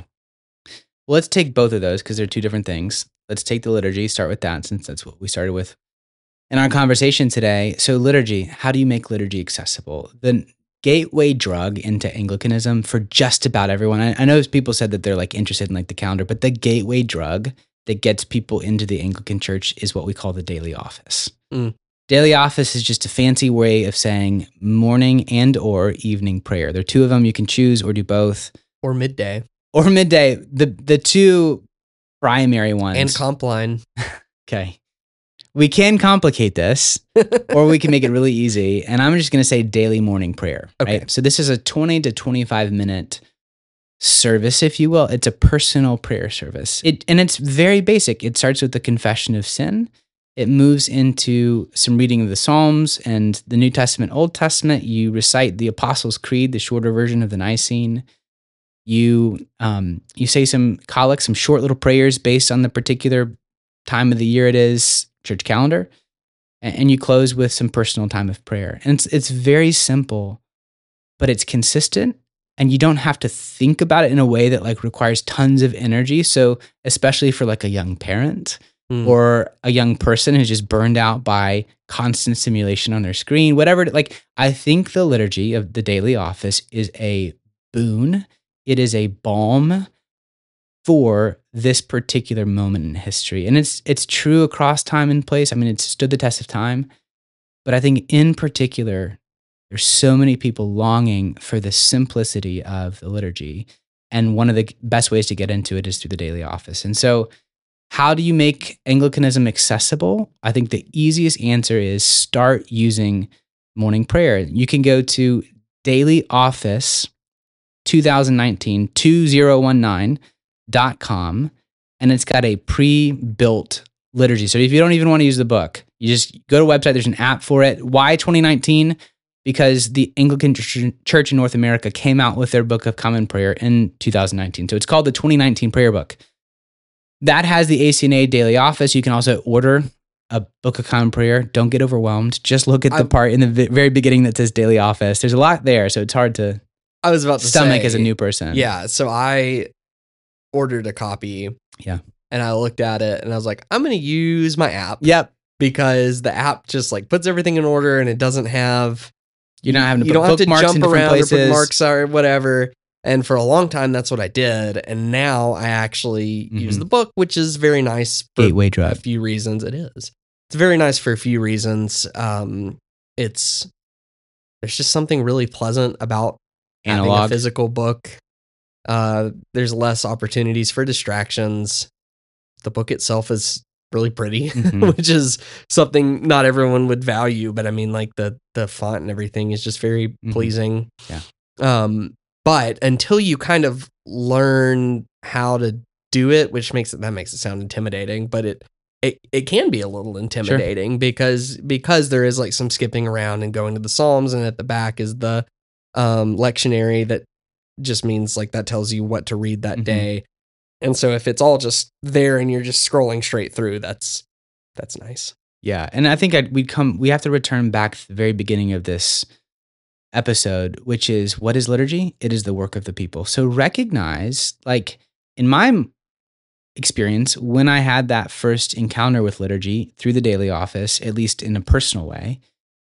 Well, let's take both of those because they're two different things. Let's take the liturgy, start with that since that's what we started with in our conversation today. So, liturgy, how do you make liturgy accessible? The gateway drug into Anglicanism for just about everyone. I, I know people said that they're like interested in like the calendar, but the gateway drug that gets people into the Anglican church is what we call the daily office. Mm. Daily office is just a fancy way of saying morning and or evening prayer. There are two of them. You can choose or do both. Or midday. Or midday, the the two primary ones. And Compline. Okay. We can complicate this, or we can make it really easy. And I'm just going to say daily morning prayer. Okay. Right? So this is a twenty to twenty-five minute service, if you will. It's a personal prayer service. It and it's very basic. It starts with the confession of sin. It moves into some reading of the Psalms and the New Testament, Old Testament. You recite the Apostles' Creed, the shorter version of the Nicene. You um, you say some collects, some short little prayers based on the particular time of the year it is, church calendar, and, and you close with some personal time of prayer. And it's it's very simple, but it's consistent, and you don't have to think about it in a way that like requires tons of energy. So especially for like a young parent Mm. or a young person who's just burned out by constant stimulation on their screen, whatever. Like I think the liturgy of the daily office is a boon. It is a balm for this particular moment in history. And it's it's true across time and place. I mean, it's stood the test of time. But I think in particular, there's so many people longing for the simplicity of the liturgy. And one of the best ways to get into it is through the daily office. And so how do you make Anglicanism accessible? I think the easiest answer is start using morning prayer. You can go to daily office twenty nineteen two thousand nineteen dot com, and it's got a pre-built liturgy. So if you don't even want to use the book, you just go to a website, there's an app for it. Why twenty nineteen? Because the Anglican Church in North America came out with their Book of Common Prayer in two thousand nineteen. So it's called the twenty nineteen Prayer Book. That has the A C N A Daily Office. You can also order a Book of Common Prayer. Don't get overwhelmed. Just look at the I'm, part in the v- very beginning that says Daily Office. There's a lot there, so it's hard to I was about to stomach say, as a new person. Yeah, so I ordered a copy. Yeah. And I looked at it and I was like, I'm going to use my app. Yep. Because the app just like puts everything in order and it doesn't have You're not having to you put don't have to bookmarks jump in different around places. or bookmarks or whatever. And for a long time, that's what I did. And now I actually Mhm. use the book, which is very nice for Gateway a drug. few reasons. It is. It's very nice for a few reasons. Um, it's there's just something really pleasant about having a Analog. physical book. Uh, there's less opportunities for distractions. The book itself is really pretty, Mhm. which is something not everyone would value. But I mean, like the the font and everything is just very Mhm. pleasing. Yeah. Um, but until you kind of learn how to do it, which makes it that makes it sound intimidating, but it it it can be a little intimidating because because there is like some skipping around and going to the Psalms, and at the back is the um lectionary that just means like that tells you what to read that Mhm. day. And so if it's all just there and you're just scrolling straight through, that's that's nice. Yeah, and I think I'd, we'd come. We have to return back to the very beginning of this episode, which is what is liturgy? It is the work of the people. So recognize, like in my m- experience, when I had that first encounter with liturgy through the daily office, at least in a personal way,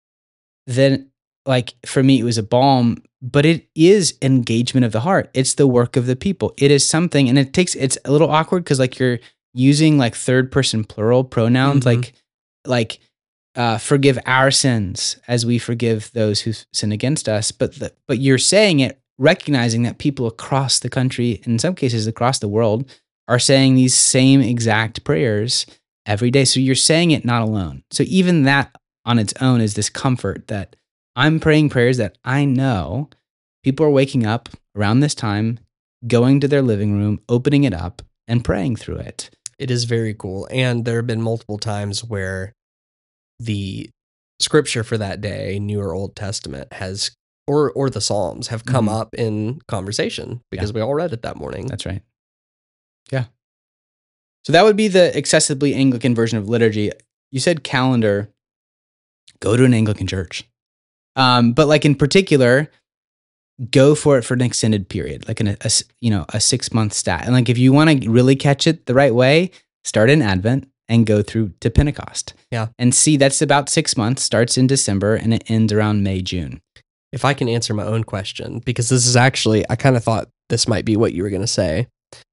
then like for me it was a balm. But it is engagement of the heart. It's the work of the people. It is something, and it takes. It's a little awkward because like you're using like third person plural pronouns, Mhm. like like uh, forgive our sins as we forgive those who sin against us. But the, but you're saying it, recognizing that people across the country, in some cases across the world, are saying these same exact prayers every day. So you're saying it not alone. So even that on its own is this comfort that I'm praying prayers that I know people are waking up around this time, going to their living room, opening it up, and praying through it. It is very cool. And there have been multiple times where the scripture for that day, New or Old Testament, has or or the Psalms have come Mhm. up in conversation because we all read it that morning. That's right. Yeah. So that would be the accessibly Anglican version of liturgy. You said calendar. Go to an Anglican church. Um, but like in particular, go for it for an extended period, like in a, a s- you know a six month stat. And like if you want to really catch it the right way, start in Advent and go through to Pentecost. Yeah. And see, that's about six months. Starts in December and it ends around May, June. If I can answer my own question, because this is actually, I kind of thought this might be what you were going to say.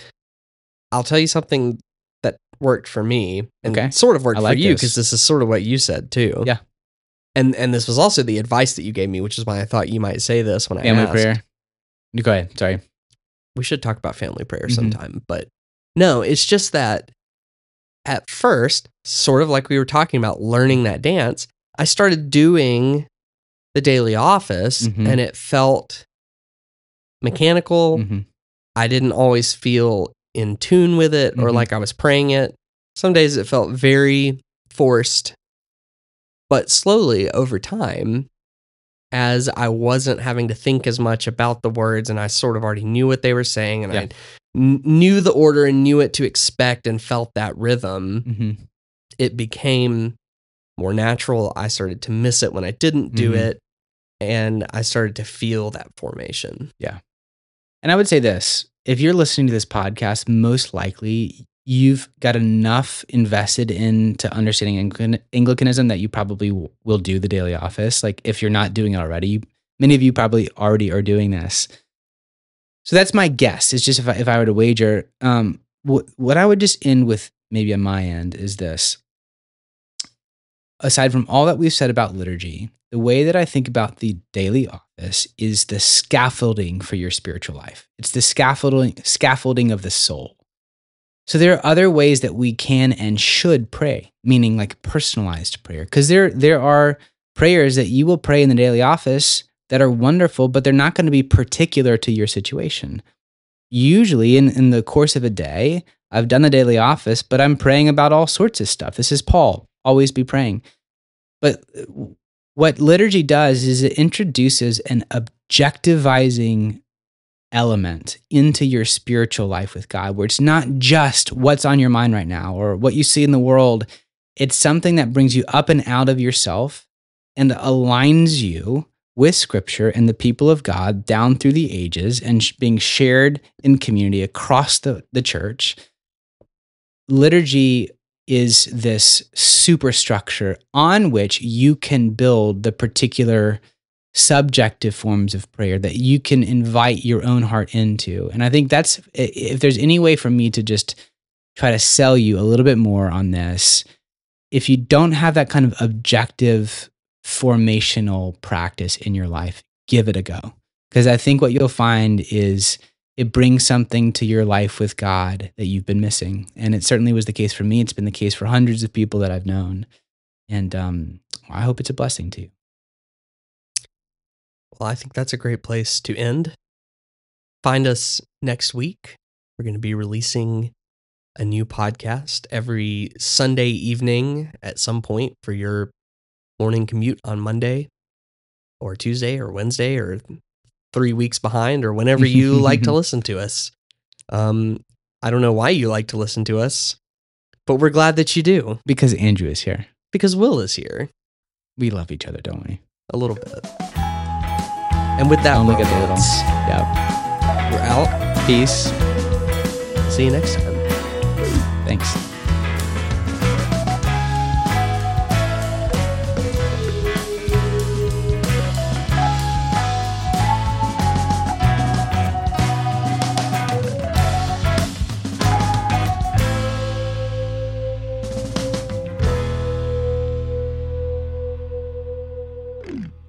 I'll tell you something that worked for me and Okay. sort of worked I for like you this. because this is sort of what you said too. Yeah. And and this was also the advice that you gave me, which is why I thought you might say this when I Family asked. prayer. You go ahead. Sorry. We should talk about family prayer Mhm. sometime, but no, it's just that at first, sort of like we were talking about learning that dance, I started doing the daily office Mhm. and it felt mechanical. hmm I didn't always feel in tune with it or Mhm. like I was praying it. Some days it felt very forced, but slowly over time, as I wasn't having to think as much about the words and I sort of already knew what they were saying and Yeah. I n- knew the order and knew what to expect and felt that rhythm, hmm it became more natural. I started to miss it when I didn't do Mhm. it, and I started to feel that formation. And I would say this, if you're listening to this podcast, most likely you've got enough invested into understanding Anglican, Anglicanism that you probably w- will do the daily office. Like if you're not doing it already, many of you probably already are doing this. So that's my guess. It's just if I, if I were to wager, um, what, what I would just end with maybe on my end is this. Aside from all that we've said about liturgy, the way that I think about the daily office is the scaffolding for your spiritual life. It's the scaffolding scaffolding of the soul. So there are other ways that we can and should pray, meaning like personalized prayer. Because there there are prayers that you will pray in the daily office that are wonderful, but they're not going to be particular to your situation. Usually in, in the course of a day, I've done the daily office, but I'm praying about all sorts of stuff. This is Paul. Always be praying. But what liturgy does is it introduces an objectivizing element into your spiritual life with God, where it's not just what's on your mind right now or what you see in the world. It's something that brings you up and out of yourself and aligns you with Scripture and the people of God down through the ages and sh- being shared in community across the, the church. Liturgy is this superstructure on which you can build the particular subjective forms of prayer that you can invite your own heart into. And I think that's, if there's any way for me to just try to sell you a little bit more on this, if you don't have that kind of objective formational practice in your life, give it a go. Because I think what you'll find is it brings something to your life with God that you've been missing. And it certainly was the case for me. It's been the case for hundreds of people that I've known. And um, I hope it's a blessing to you. Well, I think that's a great place to end. Find us next week. We're going to be releasing a new podcast every Sunday evening at some point for your morning commute on Monday or Tuesday or Wednesday or three weeks behind or whenever you like to listen to us. Um, I don't know why you like to listen to us, but we're glad that you do. Because Andrew is here. Because Will is here. We love each other, don't we? A little bit. And with that, don't look at the little. Yep. We're out. Peace. See you next time. Thanks. Mm.